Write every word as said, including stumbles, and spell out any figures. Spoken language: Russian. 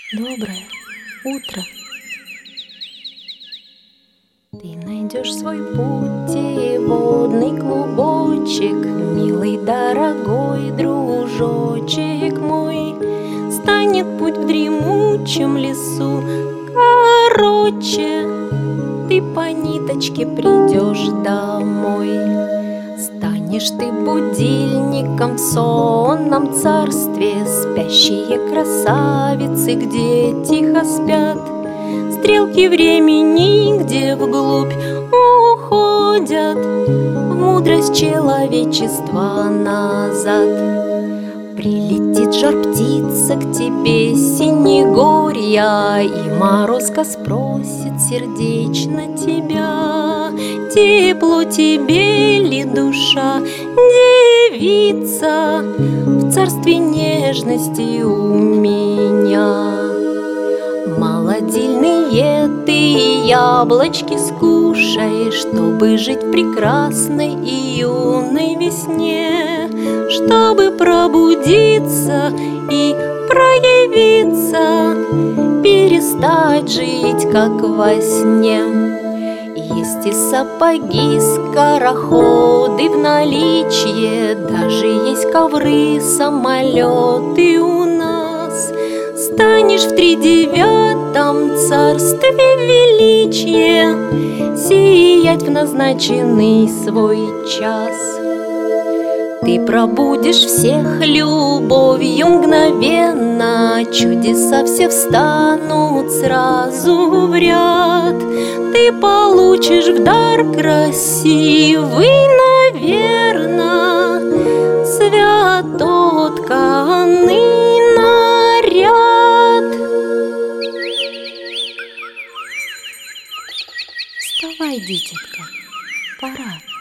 Доброе утро. Ты найдешь свой путь и водный клубочек, милый, дорогой дружочек мой. Станет путь в дремучем лесу короче, ты по ниточке придешь домой. Станешь ты будильником в сонном царстве, спящие красавицы, где тихо спят. Стрелки времени, где вглубь уходят, в мудрость человечества назад. Прилетит жар-птица к тебе с синегорья, и морозко спросит сердечно тебя: тепло тебе ли, душа, девица, в царстве нежности у меня? Молодильные ты яблочки скушай, чтобы жить в прекрасной и юной весне, чтобы пробудиться и проявиться, перестать жить как во сне. Есть и сапоги, скороходы в наличье, даже есть ковры, самолеты у нас. Станешь в тридевятом царстве величия сиять в назначенный свой час. Ты пробудишь всех любовью мгновенно, чудеса все встанут сразу в ряд. Ты получишь в дар красивый, наверно, свято-тканый наряд. Вставай, дитятка, пора.